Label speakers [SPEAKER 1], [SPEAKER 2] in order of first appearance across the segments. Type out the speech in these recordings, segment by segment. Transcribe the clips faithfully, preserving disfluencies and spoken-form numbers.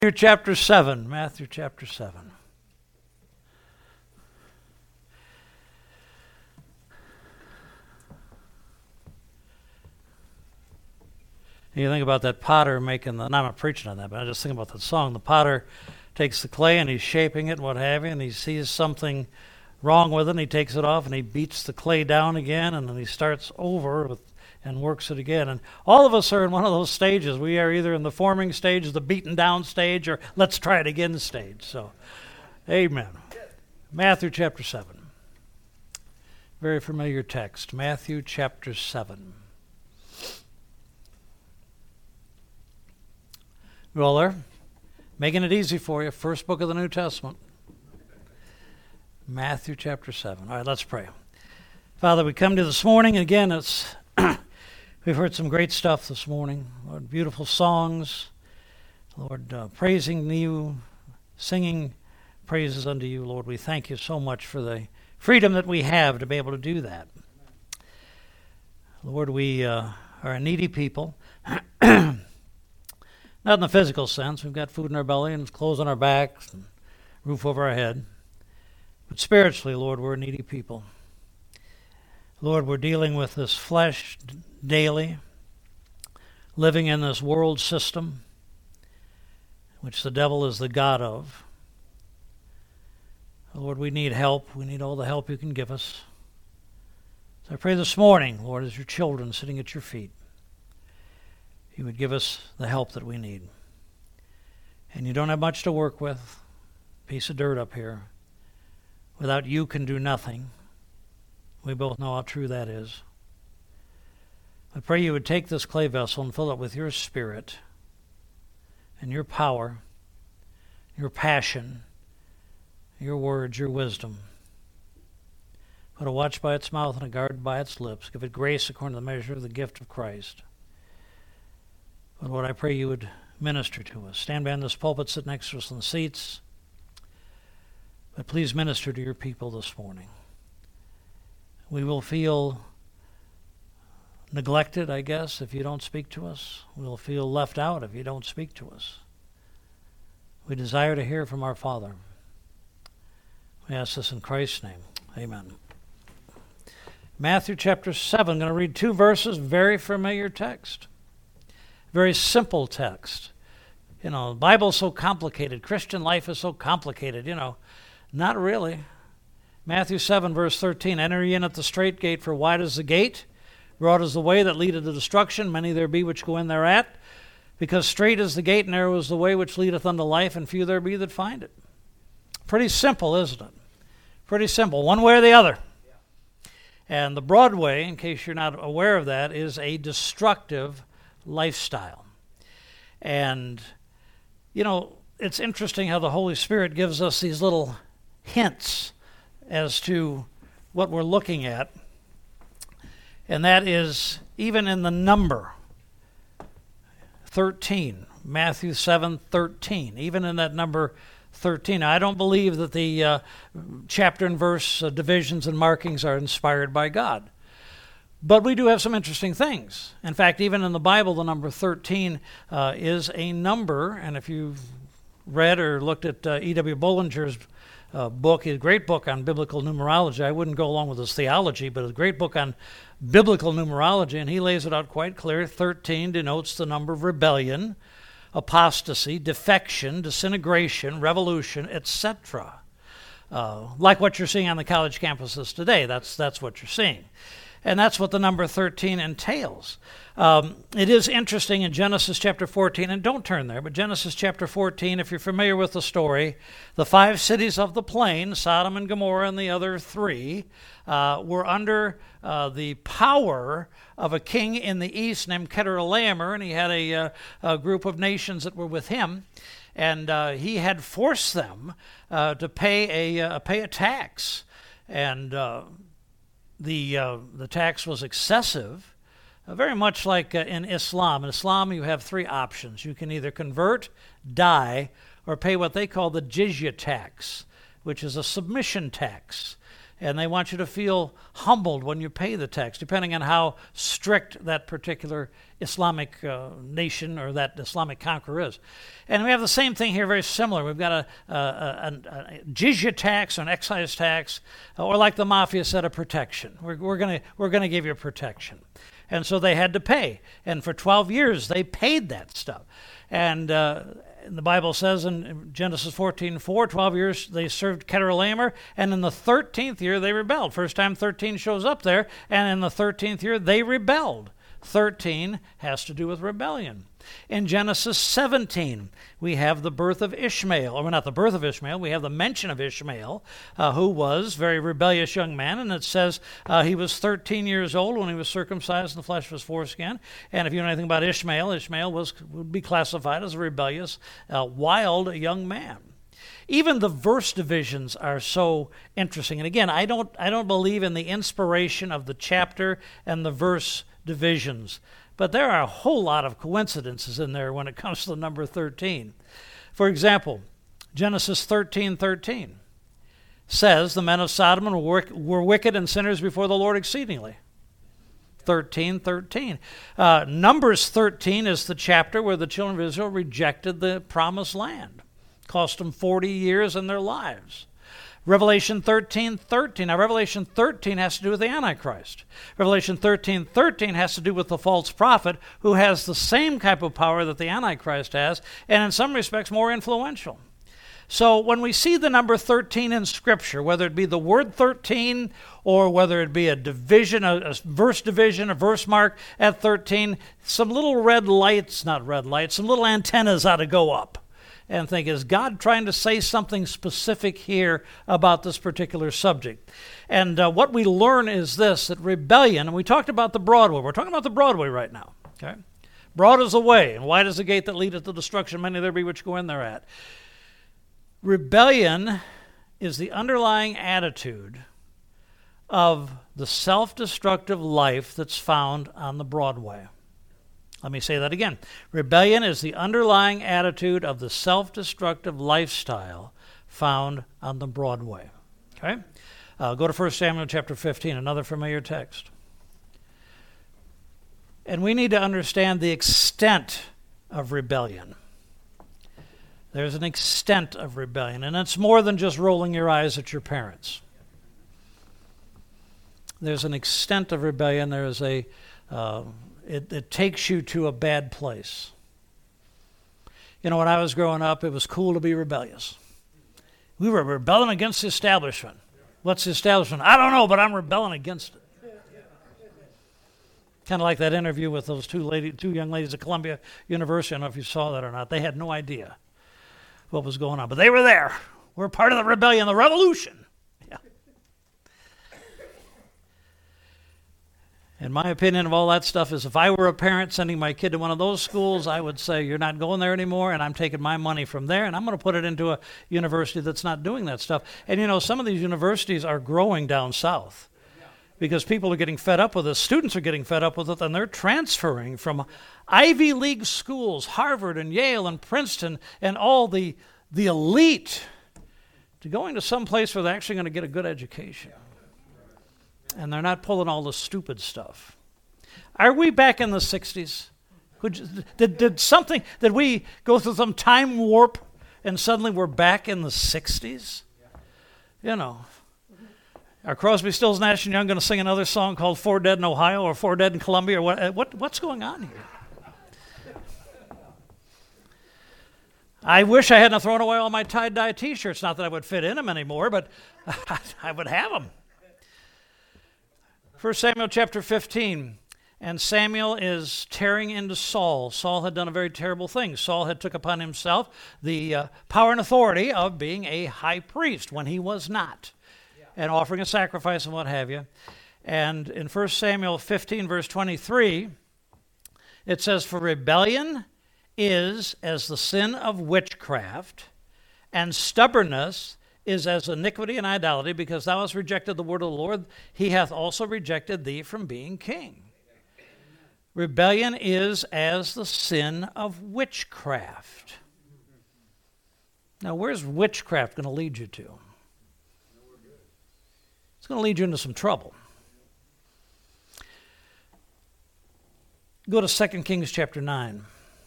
[SPEAKER 1] Matthew chapter seven. Matthew chapter seven. You think about that potter making the, and I'm not preaching on that, but I just think about that song. The potter takes the clay and he's shaping it and what have you, and he sees something wrong with it, and he takes it off and he beats the clay down again, and then he starts over with and works it again. And all of us are in one of those stages. We are either in the forming stage, the beaten down stage, or let's try it again stage. So, amen. Matthew chapter seven. Very familiar text. Matthew chapter seven. You all there? Making it easy for you. First book of the New Testament. Matthew chapter seven. All right, let's pray. Father, we come to this morning, and again, it's we've heard some great stuff this morning. Lord, beautiful songs. Lord, uh, praising you, singing praises unto you. Lord, we thank you so much for the freedom that we have to be able to do that. Lord, we uh, are a needy people. Not in the physical sense. We've got food in our belly and clothes on our backs and roof over our head. But spiritually, Lord, we're a needy people. Lord, we're dealing with this flesh daily, living in this world system, which the devil is the god of. Lord, we need help. We need all the help you can give us. So I pray this morning, Lord, as your children sitting at your feet, you would give us the help that we need. And you don't have much to work with. Piece of dirt up here. Without you can do nothing. We both know how true that is. I pray you would take this clay vessel and fill it with your spirit and your power, your passion, your words, your wisdom. Put a watch by its mouth and a guard by its lips. Give it grace according to the measure of the gift of Christ. But Lord, I pray you would minister to us. Stand behind this pulpit, sit next to us in the seats. But please minister to your people this morning. We will feel neglected, I guess, if you don't speak to us. We'll feel left out if you don't speak to us. We desire to hear from our Father. We ask this in Christ's name. Amen. Matthew chapter seven. I'm going to read two verses, very familiar text. Very simple text. You know, the Bible's so complicated. Christian life is so complicated, you know. Not really. Matthew seven, verse thirteen, enter ye in at the strait gate, for wide is the gate, broad is the way that leadeth to destruction, many there be which go in thereat. Because strait is the gate, and narrow is the way which leadeth unto life, and few there be that find it. Pretty simple, isn't it? Pretty simple, one way or the other. And the broad way, in case you're not aware of that, is a destructive lifestyle. And, you know, it's interesting how the Holy Spirit gives us these little hints as to what we're looking at. And that is even in the number thirteen, Matthew seven thirteen, even in that number thirteen. I don't believe that the uh, chapter and verse uh, divisions and markings are inspired by God. But we do have some interesting things. In fact, even in the Bible, the number thirteen uh, is a number, and if you've read or looked at uh, E W Bollinger's uh, book, a great book on biblical numerology, I wouldn't go along with his theology, but a great book on biblical numerology, and he lays it out quite clear. thirteen denotes the number of rebellion, apostasy, defection, disintegration, revolution, et cetera. Uh, like what you're seeing on the college campuses today, that's that's what you're seeing. And that's what the number thirteen entails. Um, it is interesting in Genesis chapter fourteen, and don't turn there, but Genesis chapter fourteen, if you're familiar with the story, the five cities of the plain, Sodom and Gomorrah and the other three, uh, were under uh, the power of a king in the east named Chedorlaomer, and he had a, uh, a group of nations that were with him, and uh, he had forced them uh, to pay a, uh, pay a tax, and uh, The uh, the tax was excessive, uh, very much like uh, in Islam. In Islam, you have three options. You can either convert, die, or pay what they call the jizya tax, which is a submission tax. And they want you to feel humbled when you pay the tax, depending on how strict that particular Islamic uh, nation or that Islamic conqueror is. And we have the same thing here, very similar. We've got a, a, a, a jizya tax, or an excise tax, or like the mafia said, a protection. We're, we're going we're gonna give you protection. And so they had to pay. And for twelve years, they paid that stuff. And uh, the Bible says in Genesis fourteen four, twelve years they served Chedorlaomer, and in the thirteenth year they rebelled. First time thirteen shows up there, and in the thirteenth year they rebelled. thirteen has to do with rebellion. In Genesis seventeen, we have the birth of Ishmael, or not the birth of Ishmael, we have the mention of Ishmael, uh, who was a very rebellious young man, and it says uh, he was thirteen years old when he was circumcised in the flesh of his foreskin. And if you know anything about Ishmael, Ishmael was would be classified as a rebellious, uh, wild young man. Even the verse divisions are so interesting. And again, I don't I don't believe in the inspiration of the chapter and the verse divisions. But there are a whole lot of coincidences in there when it comes to the number thirteen. For example, Genesis thirteen thirteen says the men of Sodom were, were wicked and sinners before the Lord exceedingly. thirteen thirteen. Uh, Numbers thirteen is the chapter where the children of Israel rejected the promised land. Cost them forty years in their lives. Revelation thirteen thirteen. Now, Revelation thirteen has to do with the Antichrist. Revelation thirteen thirteen has to do with the false prophet who has the same type of power that the Antichrist has, and in some respects more influential. So when we see the number thirteen in Scripture, whether it be the word thirteen or whether it be a division, a, a verse division, a verse mark at thirteen, some little red lights, not red lights, some little antennas ought to go up. And think, is God trying to say something specific here about this particular subject? And uh, what we learn is this, that rebellion, and we talked about the Broadway. We're talking about the Broadway right now. Okay, broad is the way, and wide is the gate that leadeth to destruction. Many there be which go in thereat. Rebellion is the underlying attitude of the self-destructive life that's found on the Broadway. Let me say that again. Rebellion is the underlying attitude of the self-destructive lifestyle found on the Broadway. Okay? Uh, go to First Samuel chapter fifteen, another familiar text. And we need to understand the extent of rebellion. There's an extent of rebellion, and it's more than just rolling your eyes at your parents. There's an extent of rebellion. There is a... Uh, It, it takes you to a bad place. You know, when I was growing up, it was cool to be rebellious. We were rebelling against the establishment. What's the establishment? I don't know, but I'm rebelling against it. Kind of like that interview with those two lady, two young ladies at Columbia University. I don't know if you saw that or not. They had no idea what was going on, but they were there. We're part of the rebellion, the revolution. And my opinion of all that stuff is if I were a parent sending my kid to one of those schools, I would say, you're not going there anymore, and I'm taking my money from there, and I'm going to put it into a university that's not doing that stuff. And, you know, some of these universities are growing down south because people are getting fed up with it. Students are getting fed up with it, and they're transferring from Ivy League schools, Harvard and Yale and Princeton, and all the, the elite, to going to some place where they're actually going to get a good education. And they're not pulling all the stupid stuff. Are we back in the sixties? Did, did, did something, did we go through some time warp and suddenly we're back in the sixties? You know. Are Crosby, Stills, Nash and Young going to sing another song called Four Dead in Ohio or Four Dead in Columbia? Or what, what, what's going on here? I wish I hadn't thrown away all my tie-dye T-shirts. Not that I would fit in them anymore, but I would have them. First Samuel chapter fifteen, and Samuel is tearing into Saul. Saul had done a very terrible thing. Saul had took upon himself the uh, power and authority of being a high priest when he was not, yeah. and offering a sacrifice and what have you. And in First Samuel fifteen, verse twenty-three, it says, "For rebellion is as the sin of witchcraft, and stubbornness is as iniquity and idolatry, because thou hast rejected the word of the Lord, he hath also rejected thee from being king." Rebellion is as the sin of witchcraft. Now, where's witchcraft going to lead you to? It's going to lead you into some trouble. Go to Second Kings chapter nine.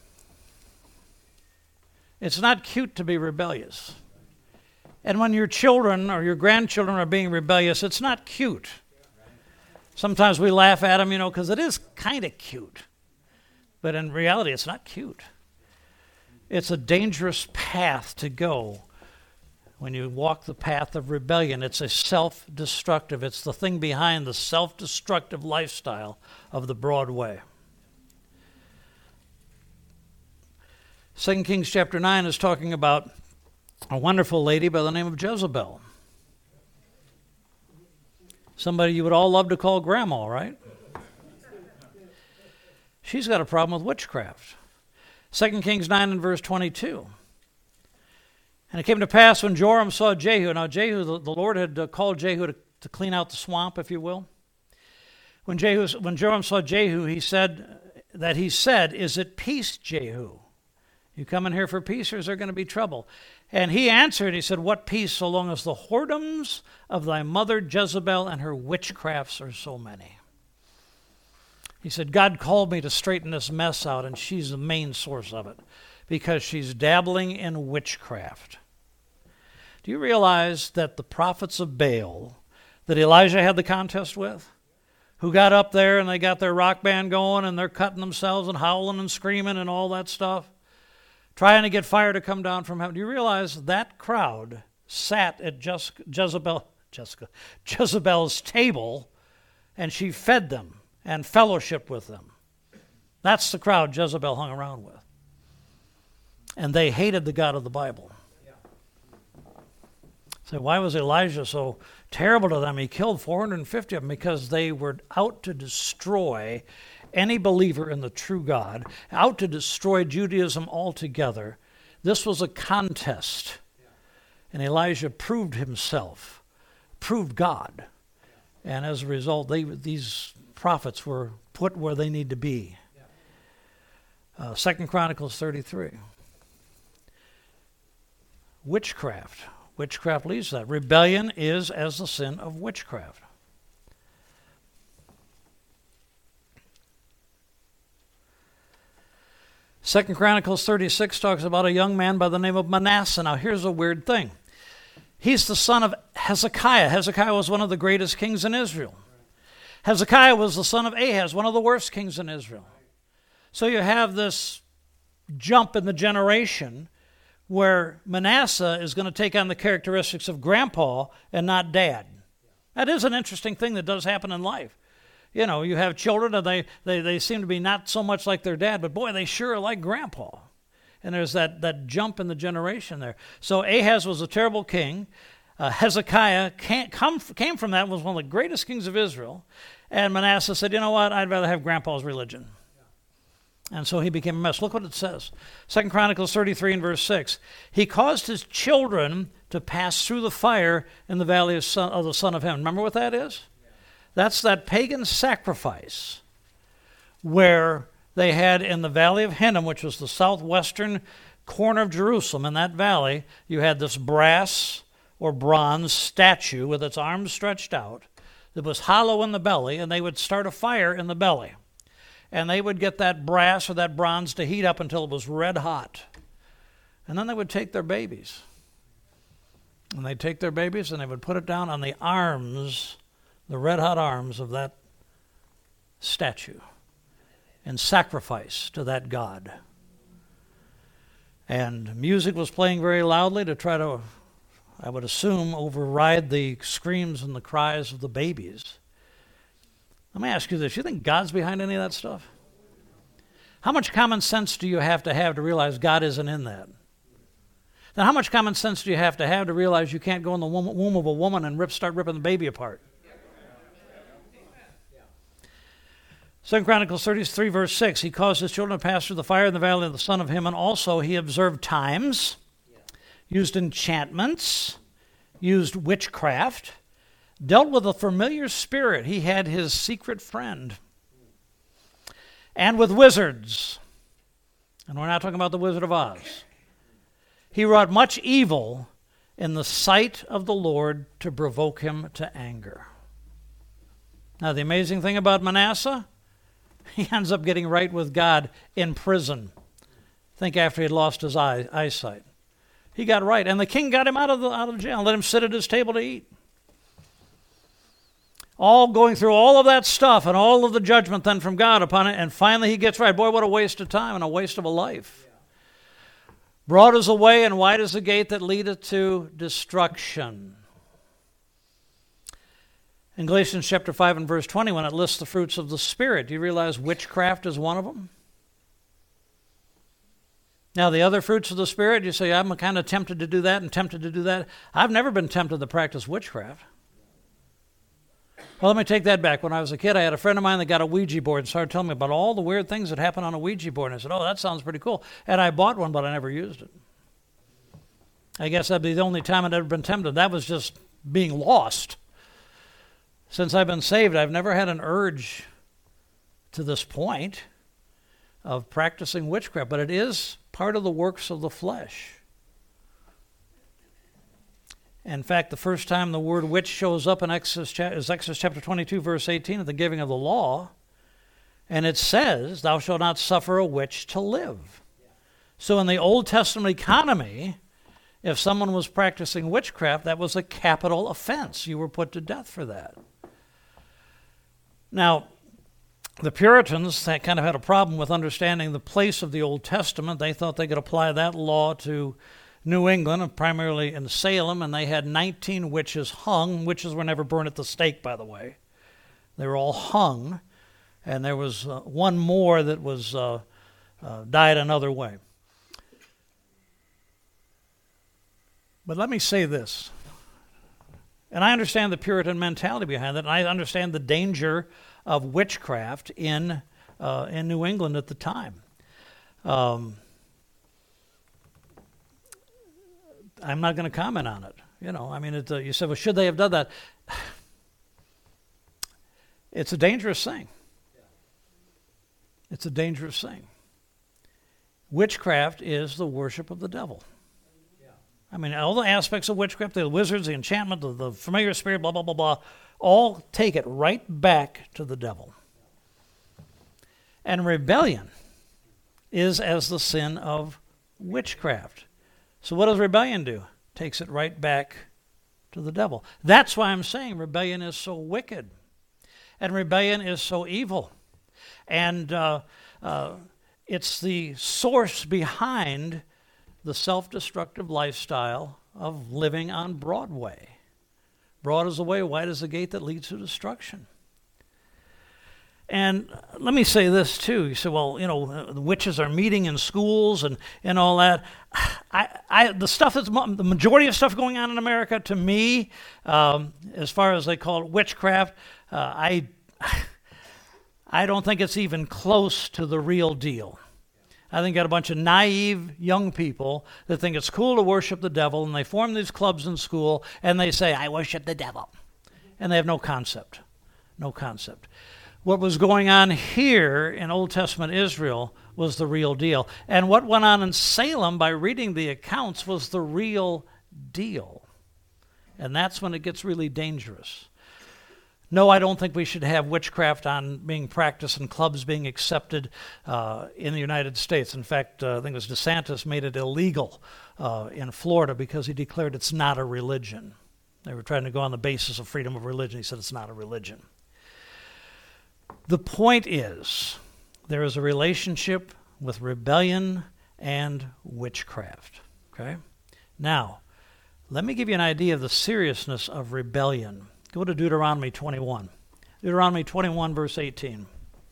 [SPEAKER 1] It's not cute to be rebellious. And when your children or your grandchildren are being rebellious, it's not cute. Sometimes we laugh at them, you know, because it is kind of cute. But in reality, it's not cute. It's a dangerous path to go when you walk the path of rebellion. It's a self-destructive. It's the thing behind the self-destructive lifestyle of the broad way. Second Kings chapter nine is talking about a wonderful lady by the name of Jezebel. Somebody you would all love to call grandma, right? She's got a problem with witchcraft. Second Kings nine and verse twenty-two. And it came to pass when Joram saw Jehu. Now Jehu, the, the Lord had uh, called Jehu to, to clean out the swamp, if you will. When Jehu, when Joram saw Jehu, he said that he said, "Is it peace, Jehu? You coming here for peace, or is there going to be trouble?" And he answered, he said, "What peace, so long as the whoredoms of thy mother Jezebel and her witchcrafts are so many." He said, God called me to straighten this mess out, and she's the main source of it, because she's dabbling in witchcraft. Do you realize that the prophets of Baal that Elijah had the contest with, who got up there and they got their rock band going and they're cutting themselves and howling and screaming and all that stuff, trying to get fire to come down from heaven. Do you realize that crowd sat at Jes- Jezebel, Jessica, Jezebel's table, and she fed them and fellowshiped with them? That's the crowd Jezebel hung around with. And they hated the God of the Bible. So why was Elijah so terrible to them? He killed four hundred fifty of them because they were out to destroy any believer in the true God, out to destroy Judaism altogether. This was a contest. And Elijah proved himself, proved God. And as a result, they, these prophets were put where they need to be. Uh, Second Chronicles thirty-three. Witchcraft. Witchcraft leads to that. Rebellion is as the sin of witchcraft. Second Chronicles thirty-six talks about a young man by the name of Manasseh. Now here's a weird thing. He's the son of Hezekiah. Hezekiah was one of the greatest kings in Israel. Hezekiah was the son of Ahaz, one of the worst kings in Israel. So you have this jump in the generation where Manasseh is going to take on the characteristics of grandpa and not dad. That is an interesting thing that does happen in life. You know, you have children and they, they, they seem to be not so much like their dad, but boy, they sure are like grandpa. And there's that, that jump in the generation there. So Ahaz was a terrible king. Uh, Hezekiah can't come, came from that, was one of the greatest kings of Israel. And Manasseh said, you know what, I'd rather have grandpa's religion. And so he became a mess. Look what it says. Second Chronicles thirty-three and verse six. He caused his children to pass through the fire in the valley of, son, of the Son of Hinnom. Remember what that is? That's that pagan sacrifice where they had in the valley of Hinnom, which was the southwestern corner of Jerusalem, in that valley, you had this brass or bronze statue with its arms stretched out that was hollow in the belly, and they would start a fire in the belly. And they would get that brass or that bronze to heat up until it was red hot. And then they would take their babies. And they'd take their babies and they would put it down on the arms, the red hot arms of that statue, and sacrifice to that god. And music was playing very loudly to try to, I would assume, override the screams and the cries of the babies. Let me ask you this. You think God's behind any of that stuff? How much common sense do you have to have to realize God isn't in that? Then how much common sense do you have to have to realize you can't go in the womb of a woman and rip, start ripping the baby apart? Second Chronicles thirty-three, verse six. He caused his children to pass through the fire in the valley of the Son of Hinnom. Also, he observed times, used enchantments, used witchcraft, dealt with a familiar spirit. He had his secret friend. And with wizards. And we're not talking about the Wizard of Oz. He wrought much evil in the sight of the Lord to provoke him to anger. Now, the amazing thing about Manasseh, he ends up getting right with God in prison. Think after he had lost his eye, eyesight. He got right, and the king got him out of the out of jail and let him sit at his table to eat. All going through all of that stuff and all of the judgment then from God upon it, and finally he gets right. Boy, what a waste of time and a waste of a life. Yeah. Broad is the way and wide is the gate that leadeth to destruction. In Galatians chapter five and verse twenty, when it lists the fruits of the Spirit, do you realize witchcraft is one of them? Now, the other fruits of the Spirit, you say, I'm kind of tempted to do that and tempted to do that. I've never been tempted to practice witchcraft. Well, let me take that back. When I was a kid, I had a friend of mine that got a Ouija board and started telling me about all the weird things that happen on a Ouija board. And I said, oh, that sounds pretty cool. And I bought one, but I never used it. I guess that'd be the only time I'd ever been tempted. That was just being lost. Since I've been saved, I've never had an urge to this point of practicing witchcraft, but it is part of the works of the flesh. In fact, the first time the word witch shows up in Exodus is Exodus chapter twenty-two, verse eighteen, at the giving of the law, and it says, thou shalt not suffer a witch to live. So in the Old Testament economy, if someone was practicing witchcraft, that was a capital offense. You were put to death for that. Now, the Puritans that kind of had a problem with understanding the place of the Old Testament. They thought they could apply that law to New England, primarily in Salem, and they had nineteen witches hung. Witches were never burned at the stake, by the way. They were all hung, and there was uh, one more that was uh, uh, died another way. But let me say this, and I understand the Puritan mentality behind it, and I understand the danger of witchcraft in uh, in New England at the time. Um, I'm not going to comment on it. You know, I mean, it, uh, you said, well, should they have done that? It's a dangerous thing. It's a dangerous thing. Witchcraft is the worship of the devil. I mean, all the aspects of witchcraft, the wizards, the enchantment, the, the familiar spirit, blah, blah, blah, blah, all take it right back to the devil. And rebellion is as the sin of witchcraft. So what does rebellion do? Takes it right back to the devil. That's why I'm saying rebellion is so wicked. And rebellion is so evil. And uh, uh, it's the source behind the self-destructive lifestyle of living on Broadway. Broad is the way, wide is the gate that leads to destruction. And let me say this too. You say, well, you know, the witches are meeting in schools and, and all that. I, I, the stuff that's the majority of stuff going on in America, to me, um, as far as they call it witchcraft, uh, I, I don't think it's even close to the real deal. I think you got a bunch of naive young people that think it's cool to worship the devil, and they form these clubs in school, and they say, I worship the devil. And they have no concept. No concept. What was going on here in Old Testament Israel was the real deal. And what went on in Salem, by reading the accounts, was the real deal. And that's when it gets really dangerous. No, I don't think we should have witchcraft on being practiced and clubs being accepted uh, in the United States. In fact, uh, I think it was DeSantis made it illegal uh, in Florida because he declared it's not a religion. They were trying to go on the basis of freedom of religion. He said it's not a religion. The point is, there is a relationship with rebellion and witchcraft. Okay? Now, let me give you an idea of the seriousness of rebellion. Go to Deuteronomy twenty-one. Deuteronomy twenty-one, verse eighteen.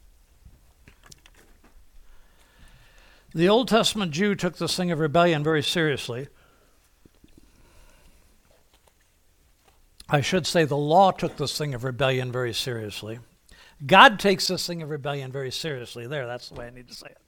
[SPEAKER 1] The Old Testament Jew took this thing of rebellion very seriously. I should say the law took this thing of rebellion very seriously. God takes this thing of rebellion very seriously. There, that's the way I need to say it.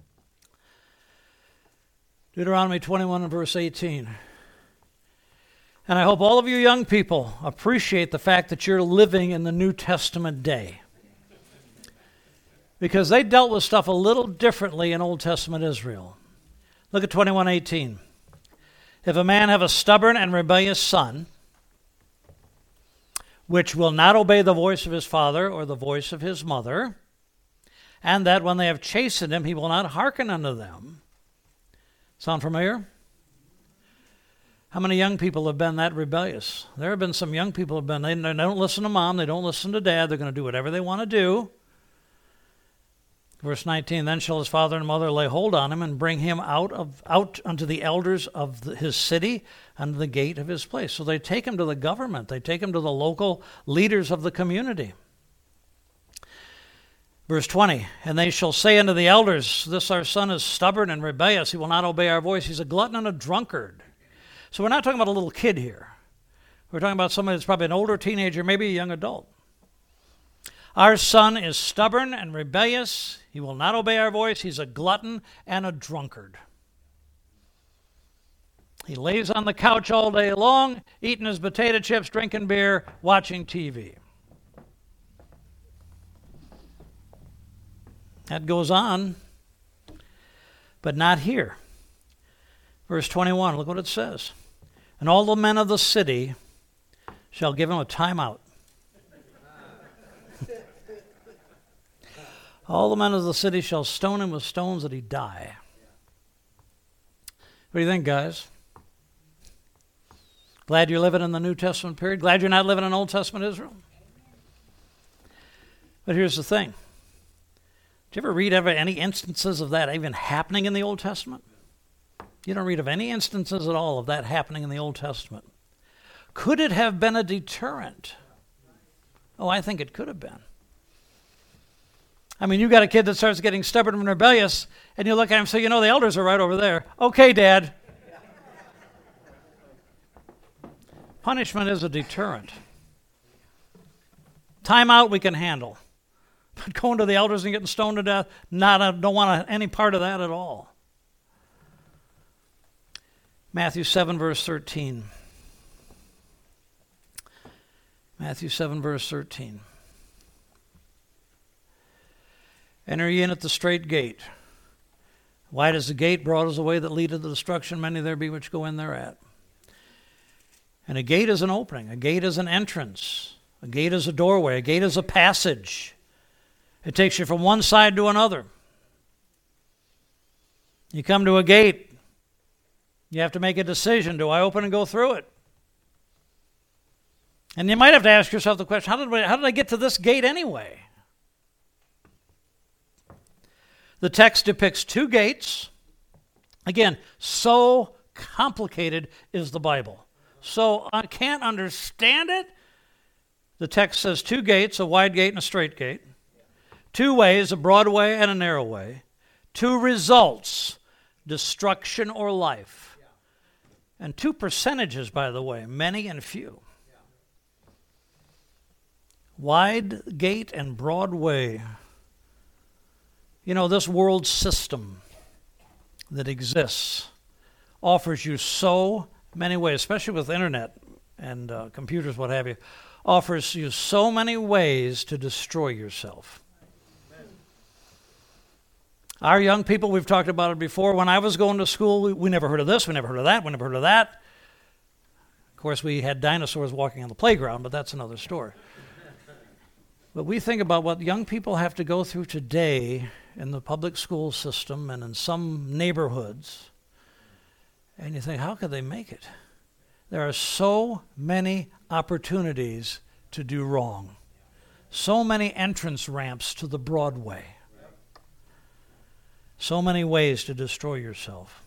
[SPEAKER 1] Deuteronomy twenty-one and verse eighteen. And I hope all of you young people appreciate the fact that you're living in the New Testament day. Because they dealt with stuff a little differently in Old Testament Israel. Look at twenty-one eighteen. If a man have a stubborn and rebellious son, which will not obey the voice of his father or the voice of his mother, and that when they have chastened him, he will not hearken unto them. Sound familiar? How many young people have been that rebellious? There have been some young people who have been, they, they don't listen to mom, they don't listen to dad, they're going to do whatever they want to do. Verse nineteen, then shall his father and mother lay hold on him and bring him out of out unto the elders of the, his city, unto the gate of his place. So they take him to the government. They take him to the local leaders of the community. Verse twenty, and they shall say unto the elders, this our son is stubborn and rebellious. He will not obey our voice. He's a glutton and a drunkard. So we're not talking about a little kid here. We're talking about somebody that's probably an older teenager, maybe a young adult. Our son is stubborn and rebellious. He will not obey our voice. He's a glutton and a drunkard. He lays on the couch all day long, eating his potato chips, drinking beer, watching T V. That goes on, but not here. Verse twenty-one, look what it says. And all the men of the city shall give him a timeout. All the men of the city shall stone him with stones that he die. What do you think, guys? Glad you're living in the New Testament period? Glad you're not living in Old Testament Israel? But here's the thing. Did you ever read ever any instances of that even happening in the Old Testament? You don't read of any instances at all of that happening in the Old Testament. Could it have been a deterrent? Oh, I think it could have been. I mean, you got a kid that starts getting stubborn and rebellious, and you look at him and say, you know, the elders are right over there. Okay, Dad. Punishment is a deterrent. Time out we can handle. But going to the elders and getting stoned to death, not a, don't want any part of that at all. Matthew seven, verse thirteen. Matthew seven, verse thirteen. Enter ye in at the strait gate. Wide is the gate, broad is the way that leadeth to destruction, many there be which go in thereat. And a gate is an opening. A gate is an entrance. A gate is a doorway. A gate is a passage. It takes you from one side to another. You come to a gate. You have to make a decision. Do I open and go through it? And you might have to ask yourself the question, how did I, how did I get to this gate anyway? The text depicts two gates. Again, so complicated is the Bible. So I can't understand it. The text says two gates, a wide gate and a straight gate. Two ways, a broad way and a narrow way. Two results, destruction or life. And two percentages, by the way, many and few. Wide gate and broad way. You know, this world system that exists offers you so many ways, especially with internet and uh, computers, what have you, offers you so many ways to destroy yourself. Amen. Our young people, we've talked about it before. When I was going to school, we, we never heard of this, we never heard of that, we never heard of that. Of course, we had dinosaurs walking on the playground, but that's another story. But we think about what young people have to go through today in the public school system and in some neighborhoods. And you think, how could they make it? There are so many opportunities to do wrong. So many entrance ramps to the Broadway. So many ways to destroy yourself.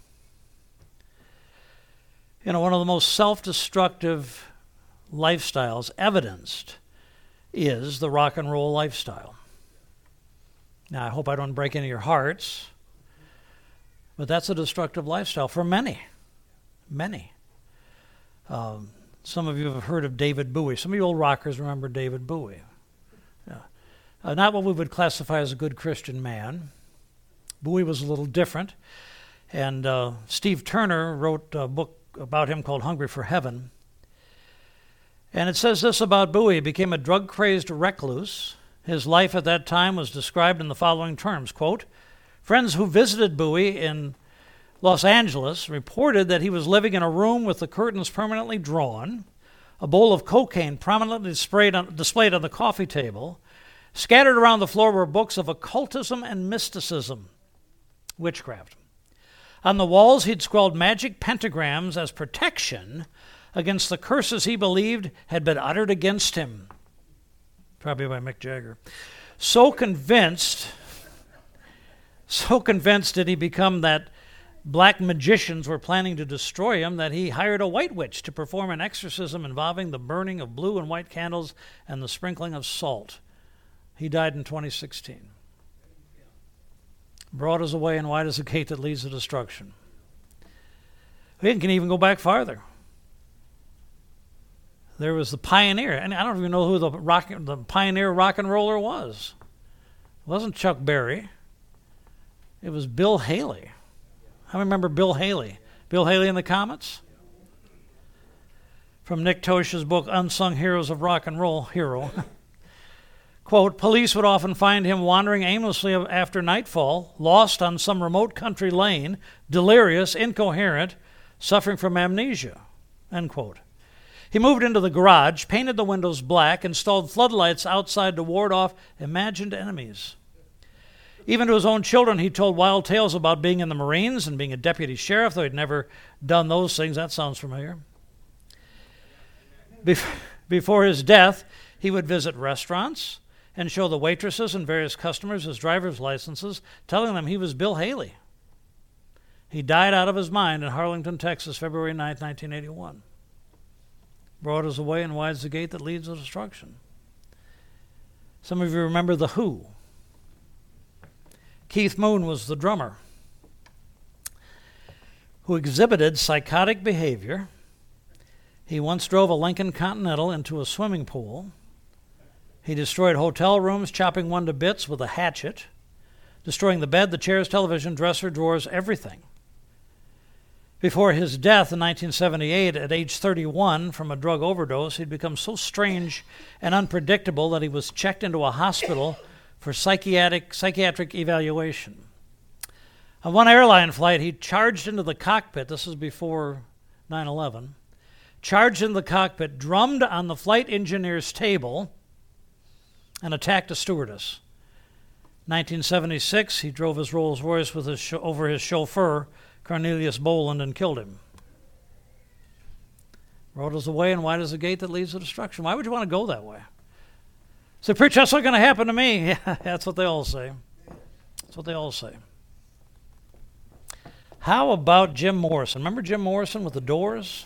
[SPEAKER 1] You know, one of the most self-destructive lifestyles evidenced is the rock and roll lifestyle. Now, I hope I don't break into your hearts, but that's a destructive lifestyle for many, many. Um, some of you have heard of David Bowie. Some of you old rockers remember David Bowie. Yeah. Uh, not what we would classify as a good Christian man. Bowie was a little different, and uh, Steve Turner wrote a book about him called Hungry for Heaven. And it says this about Bowie: he became a drug-crazed recluse. His life at that time was described in the following terms, quote, friends who visited Bowie in Los Angeles reported that he was living in a room with the curtains permanently drawn, a bowl of cocaine prominently displayed on, displayed on the coffee table. Scattered around the floor were books of occultism and mysticism, witchcraft. On the walls, he'd scrawled magic pentagrams as protection against the curses he believed had been uttered against him. Probably by Mick Jagger. So convinced, so convinced did he become that black magicians were planning to destroy him that he hired a white witch to perform an exorcism involving the burning of blue and white candles and the sprinkling of salt. He died in twenty sixteen. Broad is a way and wide is a gate that leads to destruction. We can even go back farther. There was the pioneer, and I don't even know who the rock, the pioneer rock and roller was. It wasn't Chuck Berry. It was Bill Haley. I remember Bill Haley. Bill Haley and the Comets? From Nick Tosh's book, Unsung Heroes of Rock and Roll, Hero. Quote, police would often find him wandering aimlessly after nightfall, lost on some remote country lane, delirious, incoherent, suffering from amnesia, end quote. He moved into the garage, painted the windows black, installed floodlights outside to ward off imagined enemies. Even to his own children, he told wild tales about being in the Marines and being a deputy sheriff, though he'd never done those things. That sounds familiar. Before his death, he would visit restaurants and show the waitresses and various customers his driver's licenses, telling them he was Bill Haley. He died out of his mind in Harlingen, Texas, February ninth, nineteen eighty-one. Broad is the way and wide is the gate that leads to destruction. Some of you remember The Who. Keith Moon was the drummer who exhibited psychotic behavior. He once drove a Lincoln Continental into a swimming pool. He destroyed hotel rooms, chopping one to bits with a hatchet, destroying the bed, the chairs, television, dresser, drawers, everything. Before his death in nineteen seventy-eight, at age thirty-one, from a drug overdose, he'd become so strange and unpredictable that he was checked into a hospital for psychiatric, psychiatric evaluation. On one airline flight, he charged into the cockpit, this is before nine eleven, charged into the cockpit, drummed on the flight engineer's table, and attacked a stewardess. nineteen seventy-six, he drove his Rolls Royce with his sh- over his chauffeur, Cornelius Boland, and killed him. Broad is the way and wide is the gate that leads to destruction. Why would you want to go that way? Say, preacher, that's not going to happen to me. Yeah, that's what they all say. That's what they all say. How about Jim Morrison? Remember Jim Morrison with the Doors?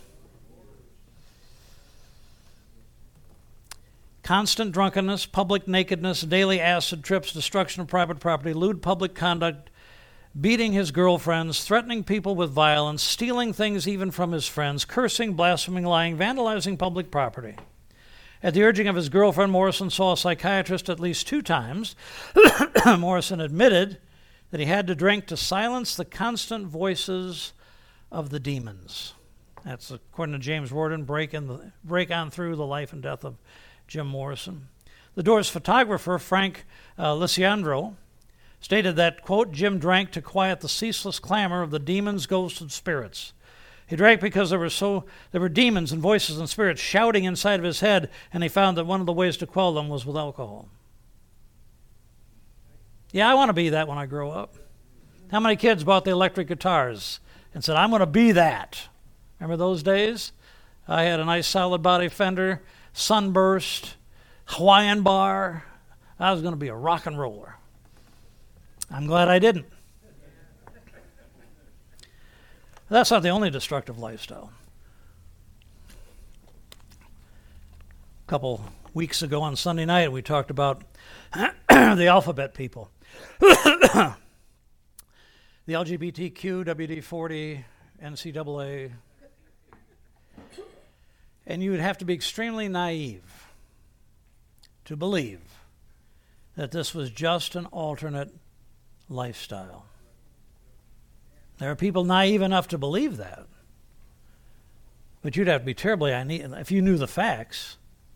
[SPEAKER 1] Constant drunkenness, public nakedness, daily acid trips, destruction of private property, lewd public conduct, beating his girlfriends, threatening people with violence, stealing things even from his friends, cursing, blaspheming, lying, vandalizing public property. At the urging of his girlfriend, Morrison saw a psychiatrist at least two times. Morrison admitted that he had to drink to silence the constant voices of the demons. That's according to James Warden, break, in the, break on through the life and death of Jim Morrison. The Doors photographer, Frank uh, Lisiandro, stated that, quote, Jim drank to quiet the ceaseless clamor of the demons, ghosts, and spirits. He drank because there were so there were demons and voices and spirits shouting inside of his head, and he found that one of the ways to quell them was with alcohol. Yeah, I want to be that when I grow up. How many kids bought the electric guitars and said, I'm going to be that? Remember those days? I had a nice solid body Fender, Sunburst, Hawaiian bar. I was going to be a rock and roller. I'm glad I didn't. That's not the only destructive lifestyle. A couple weeks ago on Sunday night, we talked about the alphabet people. The L G B T Q, W D forty, N C double A. And you would have to be extremely naive to believe that this was just an alternate lifestyle. There are people naive enough to believe that. But you'd have to be terribly naive if you knew the facts.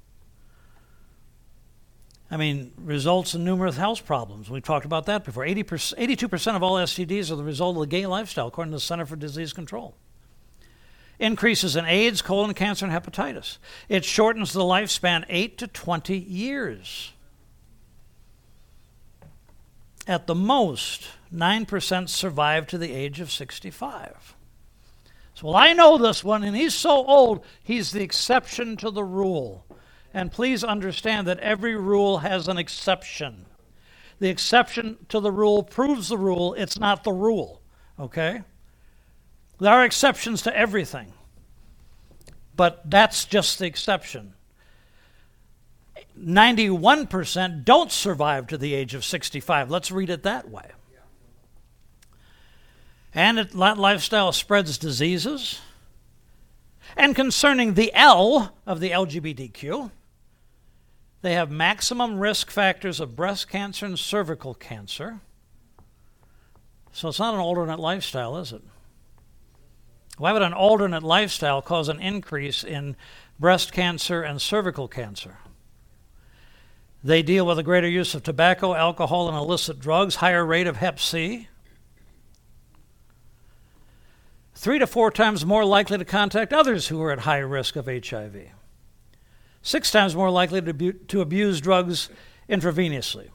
[SPEAKER 1] I mean, results in numerous health problems. We've talked about that before. eighty percent, eighty-two percent of all S T Ds are the result of the gay lifestyle, according to the Center for Disease Control. Increases in AIDS, colon cancer, and hepatitis. It shortens the lifespan eight to twenty years. At the most, nine percent survive to the age of sixty-five. So, well, I know this one, and he's so old, he's the exception to the rule. And please understand that every rule has an exception. The exception to the rule proves the rule. It's not the rule, okay? There are exceptions to everything, but that's just the exception. ninety-one percent don't survive to the age of sixty-five. Let's read it that way. And it, that lifestyle spreads diseases. And concerning the L of the L G B T Q, they have maximum risk factors of breast cancer and cervical cancer. So it's not an alternate lifestyle, is it? Why would an alternate lifestyle cause an increase in breast cancer and cervical cancer? They deal with a greater use of tobacco, alcohol, and illicit drugs, higher rate of hep C. Three to four times more likely to contact others who are at high risk of H I V. Six times more likely to, bu- to abuse drugs intravenously.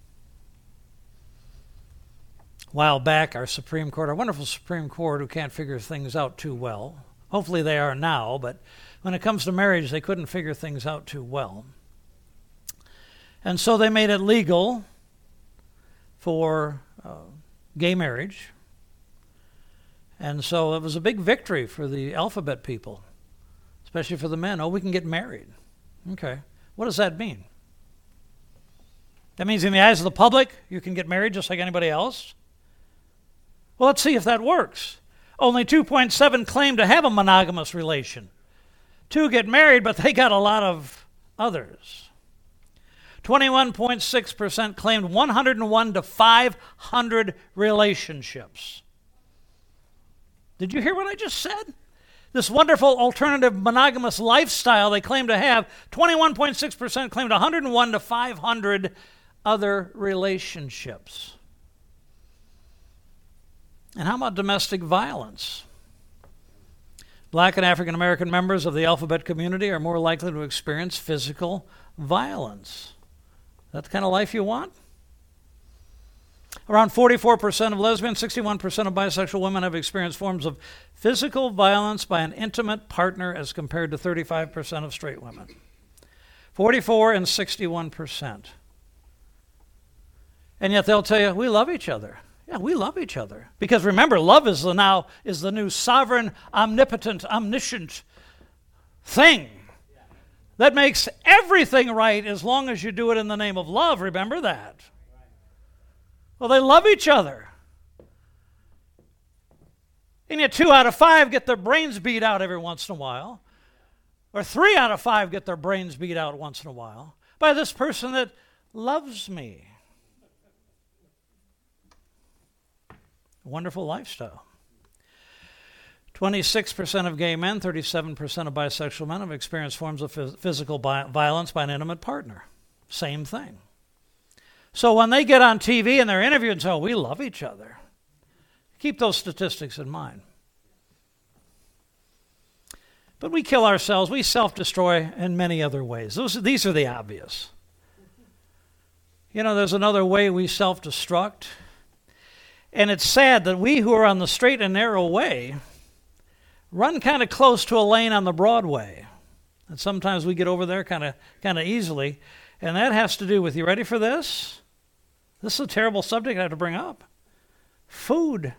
[SPEAKER 1] A while back, our Supreme Court, our wonderful Supreme Court, who can't figure things out too well, hopefully they are now, but when it comes to marriage, they couldn't figure things out too well. And so they made it legal for uh, gay marriage. And so it was a big victory for the alphabet people, especially for the men. Oh, we can get married. Okay. What does that mean? That means in the eyes of the public, you can get married just like anybody else? Well, let's see if that works. Only two point seven claim to have a monogamous relation. Two get married, but they got a lot of others. twenty-one point six percent claimed one hundred one to five hundred relationships. Did you hear what I just said? This wonderful alternative monogamous lifestyle they claim to have, twenty-one point six percent claimed one hundred one to five hundred other relationships. And how about domestic violence? Black and African American members of the alphabet community are more likely to experience physical violence. Is that the kind of life you want? Around forty-four percent of lesbians, sixty-one percent of bisexual women have experienced forms of physical violence by an intimate partner as compared to thirty-five percent of straight women. forty-four and sixty-one percent. And yet they'll tell you, we love each other. Yeah, we love each other. Because remember, love is the now is the new sovereign, omnipotent, omniscient thing that makes everything right as long as you do it in the name of love. Remember that. Well, they love each other. And yet two out of five get their brains beat out every once in a while. Or three out of five get their brains beat out once in a while by this person that loves me. Wonderful lifestyle. twenty-six percent of gay men, thirty-seven percent of bisexual men have experienced forms of phys- physical bi- violence by an intimate partner. Same thing. So when they get on T V and they're interviewed and say, oh, we love each other, keep those statistics in mind. But we kill ourselves. We self-destroy in many other ways. Those, these are the obvious. You know, there's another way we self-destruct. And it's sad that we who are on the straight and narrow way run kind of close to a lane on the Broadway. And sometimes we get over there kind of kind of easily. And that has to do with, you ready for this? This is a terrible subject I have to bring up. Food.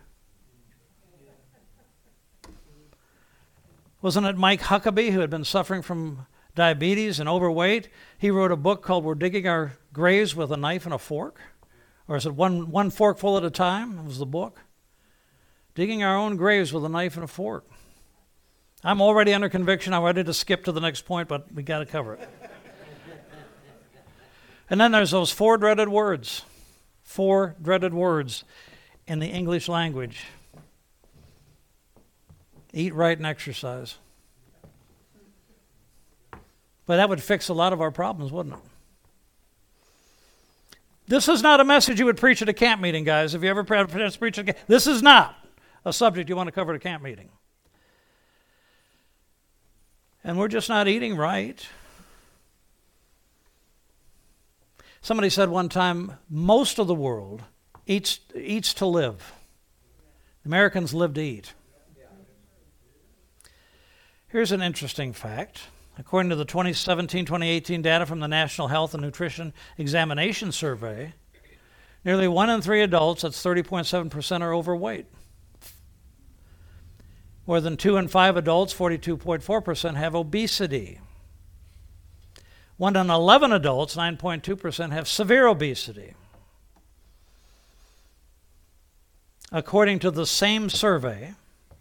[SPEAKER 1] Wasn't it Mike Huckabee, who had been suffering from diabetes and overweight? He wrote a book called We're Digging Our Graves with a Knife and a Fork. Or is it one, one forkful at a time? It was the book. Digging our own graves with a knife and a fork. I'm already under conviction. I'm ready to skip to the next point, but we got to cover it. And then there's those four dreaded words. Four dreaded words in the English language. Eat right and exercise. But that would fix a lot of our problems, wouldn't it? This is not a message you would preach at a camp meeting, guys. If you ever preach at a camp, this is not a subject you want to cover at a camp meeting. And we're just not eating right. Somebody said one time, most of the world eats, eats to live. Americans live to eat. Here's an interesting fact. According to the twenty seventeen twenty eighteen data from the National Health and Nutrition Examination Survey, nearly one in three adults, that's thirty point seven percent, are overweight. More than two in five adults, forty-two point four percent, have obesity. One in eleven adults, nine point two percent, have severe obesity. According to the same survey,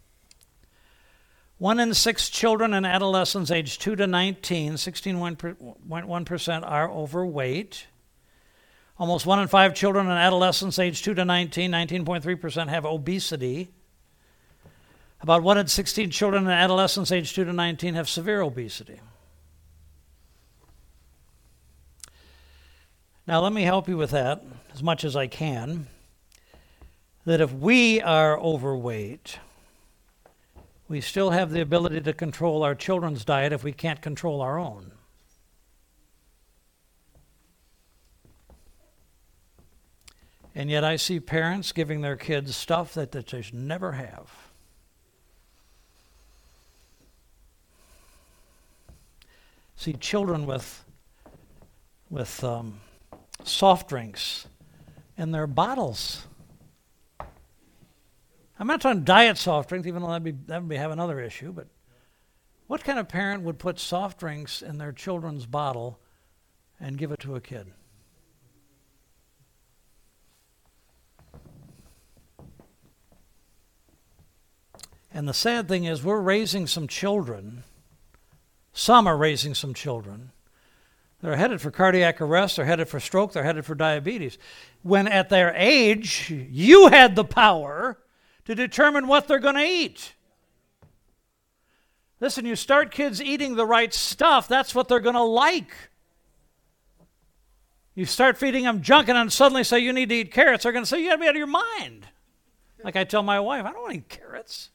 [SPEAKER 1] one in six children and adolescents aged two to nineteen, sixteen point one percent, are overweight. Almost one in five children and adolescents aged two to nineteen, nineteen point three percent, have obesity. About one in sixteen children and adolescents aged two to nineteen have severe obesity. Now, let me help you with that as much as I can. That if we are overweight, we still have the ability to control our children's diet if we can't control our own. And yet I see parents giving their kids stuff that they just never have. See children with, with um, soft drinks in their bottles. I'm not talking diet soft drinks, even though that'd be, that would be have another issue, but what kind of parent would put soft drinks in their children's bottle and give it to a kid? And the sad thing is we're raising some children, some are raising some children, they're headed for cardiac arrest, they're headed for stroke, they're headed for diabetes. When at their age, you had the power to determine what they're going to eat. Listen, you start kids eating the right stuff, that's what they're going to like. You start feeding them junk and then suddenly say you need to eat carrots, they're going to say you got to be out of your mind. Like I tell my wife, I don't want to eat carrots.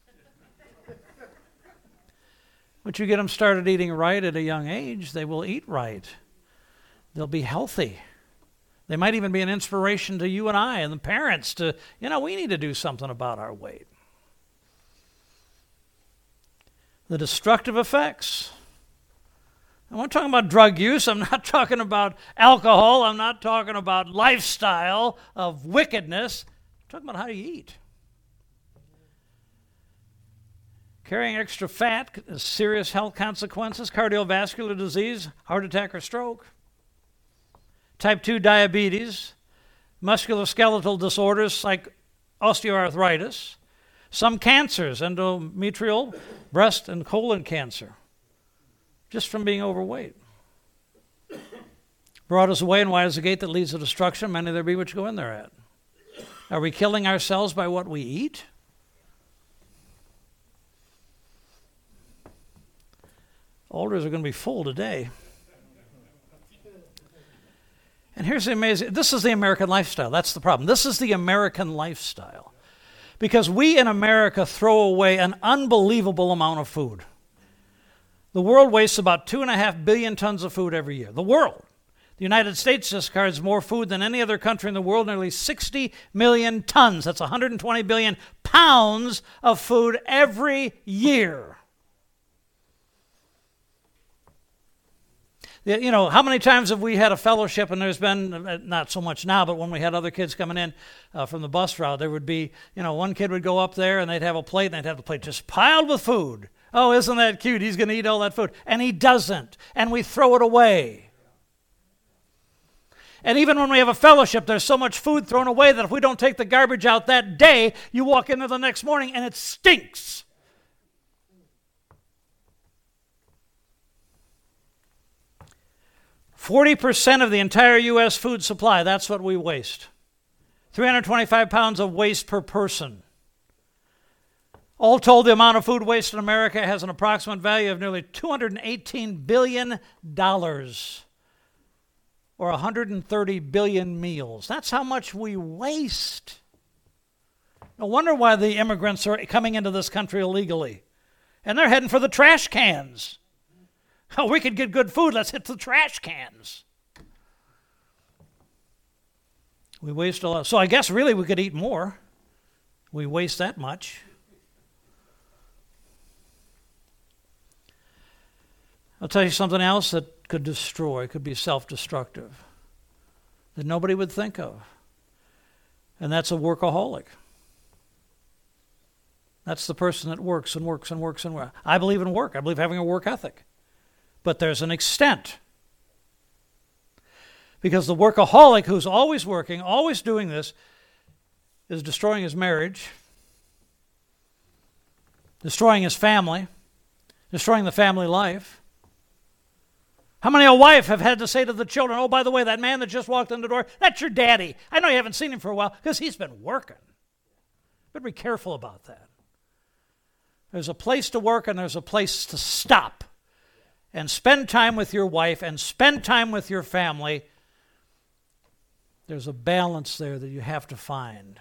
[SPEAKER 1] Once you get them started eating right at a young age, they will eat right. They'll be healthy. They might even be an inspiration to you and I and the parents to, you know, we need to do something about our weight. The destructive effects. I'm not talking about drug use. I'm not talking about alcohol. I'm not talking about lifestyle of wickedness. I'm talking about how you eat. Carrying extra fat has serious health consequences, cardiovascular disease, heart attack or stroke. Type two diabetes, musculoskeletal disorders like osteoarthritis, some cancers, endometrial, breast, and colon cancer, just from being overweight. Broad is the way and wide is the gate that leads to destruction. Many there be which go in there at. Are we killing ourselves by what we eat? Altars are going to be full today. And here's the amazing, this is the American lifestyle. That's the problem. This is the American lifestyle. Because we in America throw away an unbelievable amount of food. The world wastes about two and a half billion tons of food every year. The world. The United States discards more food than any other country in the world, nearly sixty million tons. That's one hundred twenty billion pounds of food every year. You know, how many times have we had a fellowship, and there's been, not so much now, but when we had other kids coming in uh, from the bus route, there would be, you know, one kid would go up there and they'd have a plate, and they'd have the plate just piled with food. Oh, isn't that cute? He's going to eat all that food. And he doesn't. And we throw it away. And even when we have a fellowship, there's so much food thrown away that if we don't take the garbage out that day, you walk in there the next morning and it stinks. forty percent of the entire U S food supply, that's what we waste. three hundred twenty-five pounds of waste per person. All told, the amount of food waste in America has an approximate value of nearly two hundred eighteen billion dollars, or one hundred thirty billion meals. That's how much we waste. No wonder why the immigrants are coming into this country illegally. And they're heading for the trash cans. Oh, we could get good food. Let's hit the trash cans. We waste a lot. So I guess really we could eat more. We waste that much. I'll tell you something else that could destroy, could be self-destructive, that nobody would think of. And that's a workaholic. That's the person that works and works and works and works. I believe in work. I believe having a work ethic. But there's an extent. Because the workaholic who's always working, always doing this, is destroying his marriage, destroying his family, destroying the family life. How many a wife have had to say to the children, oh, by the way, that man that just walked in the door, that's your daddy. I know you haven't seen him for a while because he's been working. But be careful about that. There's a place to work and there's a place to stop and spend time with your wife and spend time with your family. There's a balance there that you have to find.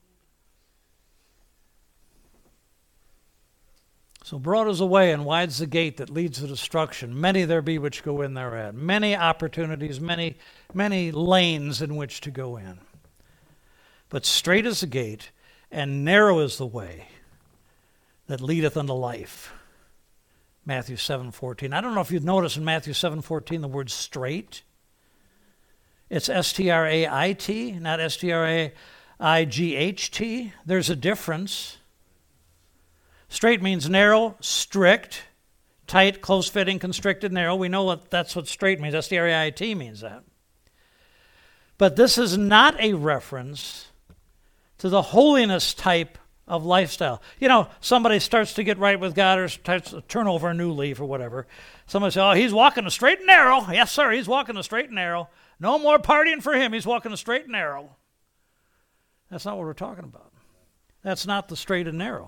[SPEAKER 1] So broad is the way and wide's the gate that leads to destruction. Many there be which go in thereat. Many opportunities, many, many lanes in which to go in. But straight is the gate and narrow is the way that leadeth unto life. Matthew seven fourteen. I don't know if you've noticed in Matthew seven fourteen the word straight. It's S T R A I T, not S T R A I G H T. There's a difference. Straight means narrow, strict, tight, close-fitting, constricted, narrow. We know what that's what straight means. S T R A I T means that. But this is not a reference to the holiness type of lifestyle. You know, somebody starts to get right with God or starts to turn over a new leaf or whatever. Somebody says, oh, he's walking a straight and narrow. Yes, sir, he's walking a straight and narrow. No more partying for him. He's walking a straight and narrow. That's not what we're talking about. That's not the straight and narrow.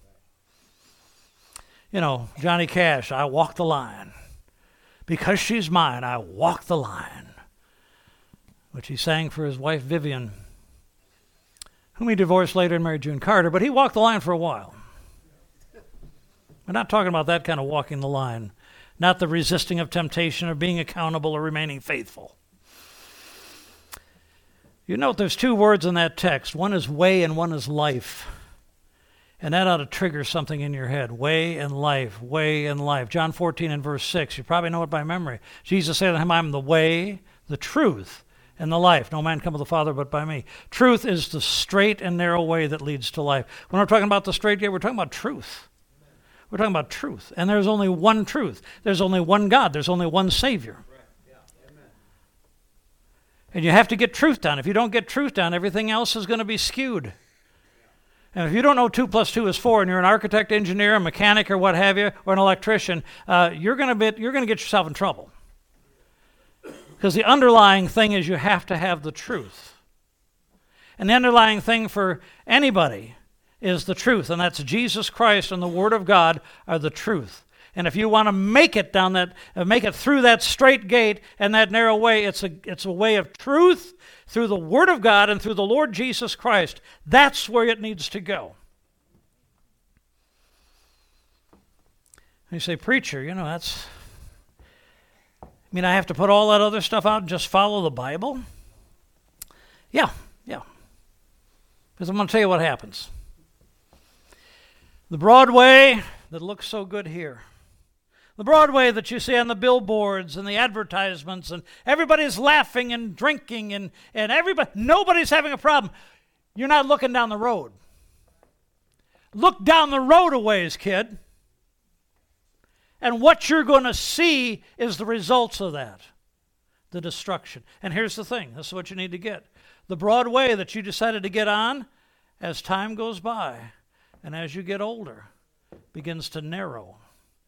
[SPEAKER 1] You know, Johnny Cash, I walk the line. Because she's mine, I walk the line. Which he sang for his wife, Vivian, whom he divorced later and married June Carter, but he walked the line for a while. We're not talking about that kind of walking the line, not the resisting of temptation or being accountable or remaining faithful. You note there's two words in that text. One is way and one is life. And that ought to trigger something in your head. Way and life, way and life. John fourteen and verse six, you probably know it by memory. Jesus said to him, I'm the way, the truth, and the life. No man cometh to the Father but by me. Truth is the straight and narrow way that leads to life. When we're talking about the straight gate, we're talking about truth. We're talking about truth. And there's only one truth. There's only one God. There's only one Savior. And you have to get truth down. If you don't get truth down, everything else is going to be skewed. And if you don't know two plus two is four, and you're an architect, engineer, a mechanic, or what have you, or an electrician, uh, you're going to be you're going to get yourself in trouble. Because the underlying thing is you have to have the truth. And the underlying thing for anybody is the truth, and that's Jesus Christ and the Word of God are the truth. And if you want to make it down that, uh, make it through that straight gate and that narrow way, it's a it's a way of truth through the Word of God and through the Lord Jesus Christ. That's where it needs to go. And you say, preacher, you know, that's, I mean, I have to put all that other stuff out and just follow the Bible? Yeah, yeah. Because I'm going to tell you what happens. The broad way that looks so good here, the Broadway that you see on the billboards and the advertisements, and everybody's laughing and drinking, and, and everybody, nobody's having a problem. You're not looking down the road. Look down the road a ways, kid. And what you're going to see is the results of that, the destruction. And here's the thing. This is what you need to get. The broad way that you decided to get on, as time goes by and as you get older, begins to narrow.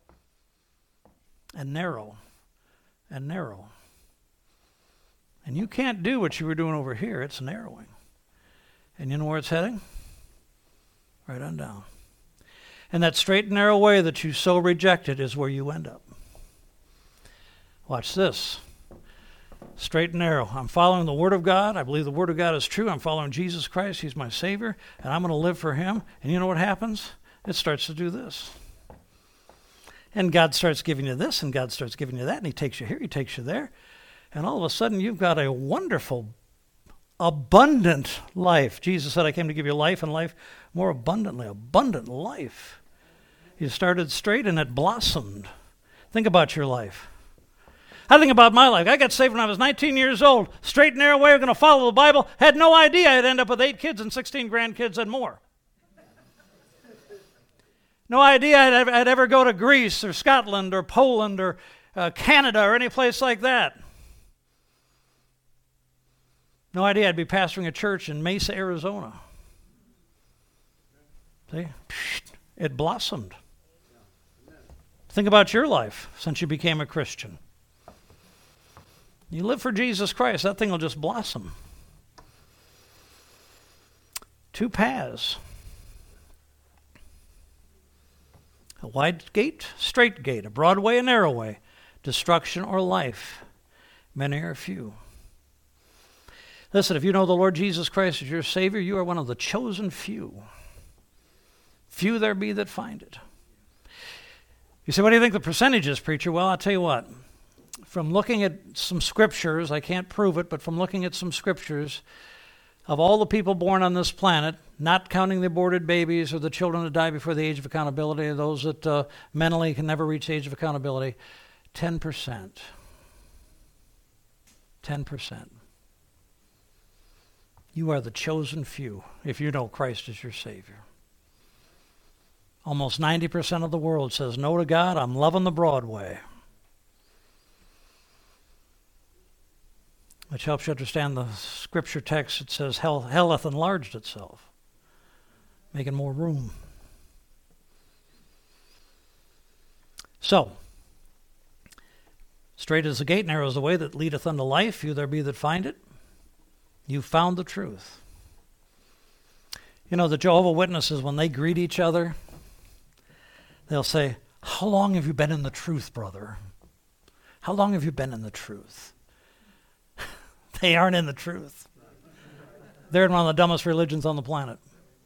[SPEAKER 1] And narrow, and narrow. And you can't do what you were doing over here. It's narrowing. And you know where it's heading? Right on down. And that straight and narrow way that you so rejected is where you end up. Watch this. Straight and narrow. I'm following the Word of God. I believe the Word of God is true. I'm following Jesus Christ. He's my Savior. And I'm going to live for Him. And you know what happens? It starts to do this. And God starts giving you this, and God starts giving you that, and he takes you here, he takes you there. And all of a sudden, you've got a wonderful, abundant life. Jesus said, I came to give you life and life more abundantly. Abundant life. You started straight and it blossomed. Think about your life. I think about my life. I got saved when I was nineteen years old. Straight and narrow way, going to follow the Bible. Had no idea I'd end up with eight kids and sixteen grandkids and more. No idea I'd ever, I'd ever go to Greece or Scotland or Poland or uh, Canada or any place like that. No idea I'd be pastoring a church in Mesa, Arizona. See? It blossomed. Think about your life since you became a Christian. You live for Jesus Christ, that thing will just blossom. Two paths. A wide gate, straight gate, a broad way, a narrow way, destruction or life. Many are few. Listen, if you know the Lord Jesus Christ as your Savior, you are one of the chosen few. Few there be that find it. You say, what do you think the percentage is, preacher? Well, I'll tell you what. From looking at some scriptures, I can't prove it, but from looking at some scriptures, of all the people born on this planet, not counting the aborted babies or the children that die before the age of accountability, or those that uh, mentally can never reach the age of accountability, ten percent. ten percent. You are the chosen few if you know Christ as your Savior. Almost ninety percent of the world says no to God. I'm loving the broad way. Which helps you understand the scripture text. It says, hell, hell hath enlarged itself, making more room. So, straight is the gate, narrow is the way that leadeth unto life. Few there be that find it. You found the truth. You know, the Jehovah's Witnesses, when they greet each other, they'll say, how long have you been in the truth, brother? How long have you been in the truth? They aren't in the truth. They're in one of the dumbest religions on the planet.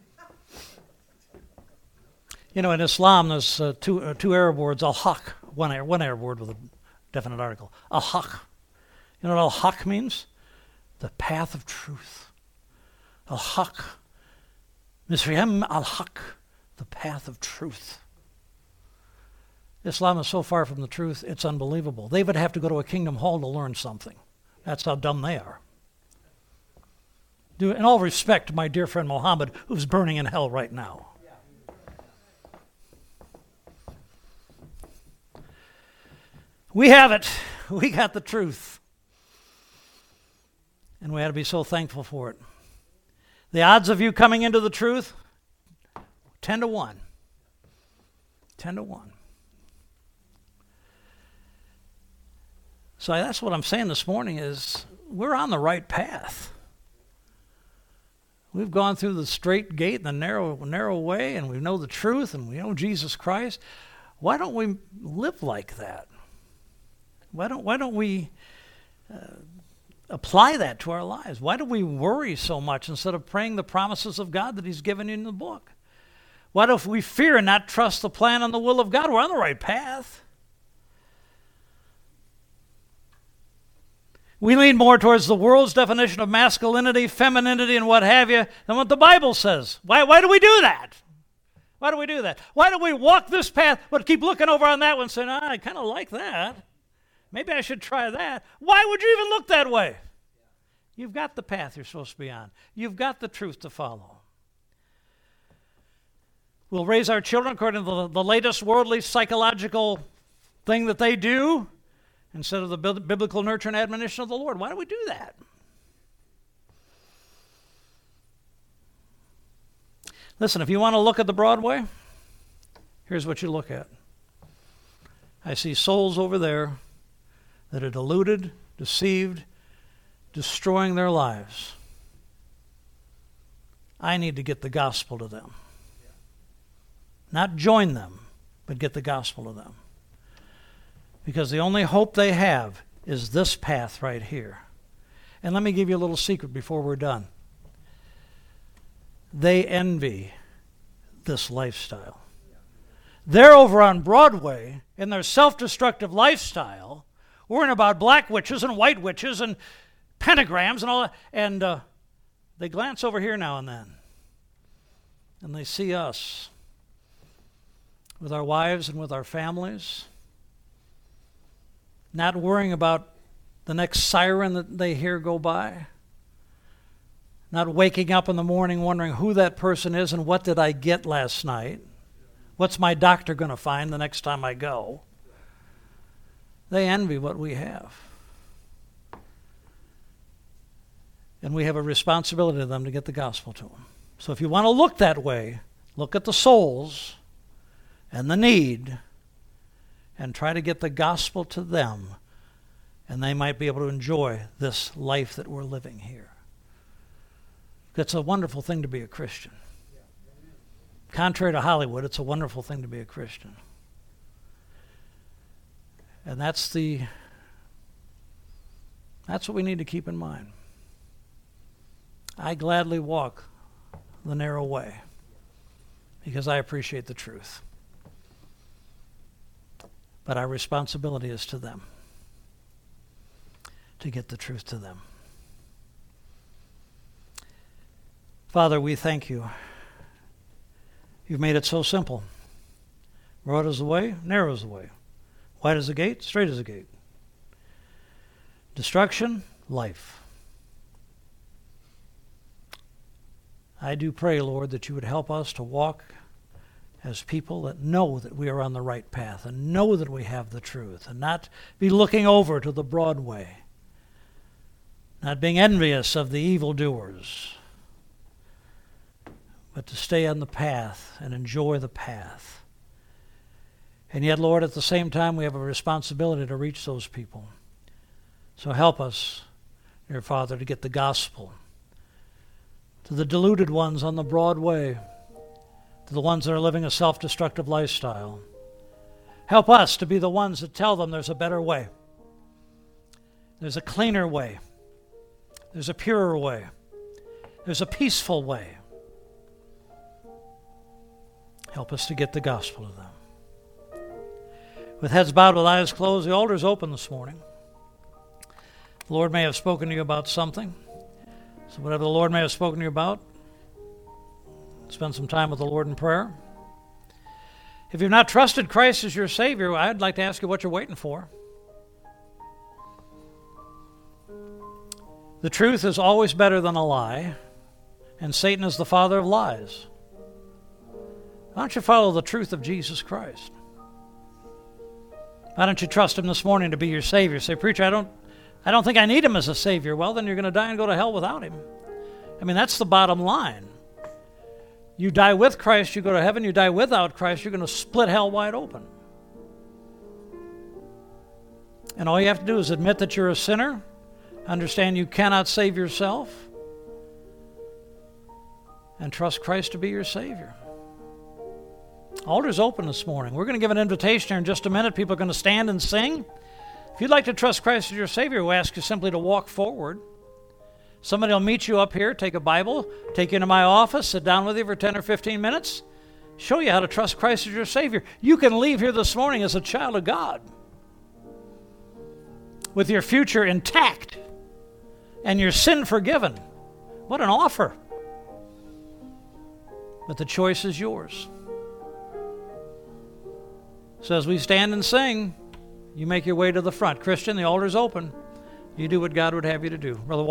[SPEAKER 1] You know, in Islam, there's uh, two uh, two Arab words, al-haq, one, one Arab word with a definite article. Al-haq. You know what al-haq means? The path of truth. Al-haq. Misriyam al-haq, the path of truth. Islam is so far from the truth, it's unbelievable. They would have to go to a kingdom hall to learn something. That's how dumb they are. In all respect to my dear friend Muhammad, who's burning in hell right now. We have it. We got the truth. And we ought to be so thankful for it. The odds of you coming into the truth, ten to one. ten to one. So that's what I'm saying this morning is we're on the right path. We've gone through the straight gate and the narrow narrow way, and we know the truth, and we know Jesus Christ. Why don't we live like that? Why don't Why don't we uh, apply that to our lives? Why do we worry so much instead of praying the promises of God that He's given you in the book? Why do we fear and not trust the plan and the will of God? We're on the right path. We lean more towards the world's definition of masculinity, femininity, and what have you than what the Bible says. Why, why do we do that? Why do we do that? Why do we walk this path but keep looking over on that one saying, ah, I kind of like that. Maybe I should try that. Why would you even look that way? You've got the path you're supposed to be on. You've got the truth to follow. We'll raise our children according to the, the latest worldly psychological thing that they do, instead of the biblical nurture and admonition of the Lord. Why do we do that? Listen, if you want to look at the Broadway, here's what you look at. I see souls over there that are deluded, deceived, destroying their lives. I need to get the gospel to them. Not join them, but get the gospel to them. Because the only hope they have is this path right here. And let me give you a little secret before we're done. They envy this lifestyle. They're over on Broadway in their self-destructive lifestyle, worrying about black witches and white witches and pentagrams and all that. And uh, they glance over here now and then, and they see us with our wives and with our families, not worrying about the next siren that they hear go by, not waking up in the morning wondering who that person is and what did I get last night. What's my doctor going to find the next time I go? They envy what we have. And we have a responsibility to them to get the gospel to them. So if you want to look that way, look at the souls and the need and try to get the gospel to them, and they might be able to enjoy this life that we're living here. It's a wonderful thing to be a Christian. Contrary to Hollywood, it's a wonderful thing to be a Christian. And that's the that's what we need to keep in mind. I gladly walk the narrow way because I appreciate the truth. But our responsibility is to them, to get the truth to them. Father, we thank you. You've made it so simple. Broad is the way, narrow is the way. Wide is the gate, straight is the gate. Destruction, life. I do pray, Lord, that you would help us to walk as people that know that we are on the right path and know that we have the truth and not be looking over to the broad way, not being envious of the evildoers, but to stay on the path and enjoy the path. And yet, Lord, at the same time, we have a responsibility to reach those people. So help us, dear Father, to get the gospel to the deluded ones on the broad way, to the ones that are living a self-destructive lifestyle. Help us to be the ones that tell them there's a better way. There's a cleaner way. There's a purer way. There's a peaceful way. Help us to get the gospel to them. With heads bowed, with eyes closed, the altar is open this morning. The Lord may have spoken to you about something. So whatever the Lord may have spoken to you about, spend some time with the Lord in prayer. If you've not trusted Christ as your Savior, I'd like to ask you what you're waiting for. The truth is always better than a lie, and Satan is the father of lies. Why don't you follow the truth of Jesus Christ? Why don't you trust him this morning to be your Savior? Say, preacher, I don't I don't think I need him as a Savior. Well, then you're going to die and go to hell without him. I mean, that's the bottom line. You die with Christ, you go to heaven. You die without Christ, you're going to split hell wide open. And all you have to do is admit that you're a sinner, understand you cannot save yourself, and trust Christ to be your Savior. Altar's open this morning. We're going to give an invitation here in just a minute. People are going to stand and sing. If you'd like to trust Christ as your Savior, we'll ask you simply to walk forward. Somebody will meet you up here, take a Bible, take you into my office, sit down with you for ten or fifteen minutes, show you how to trust Christ as your Savior. You can leave here this morning as a child of God with your future intact and your sin forgiven. What an offer. But the choice is yours. So as we stand and sing, you make your way to the front. Christian, the altar's open. You do what God would have you to do. Brother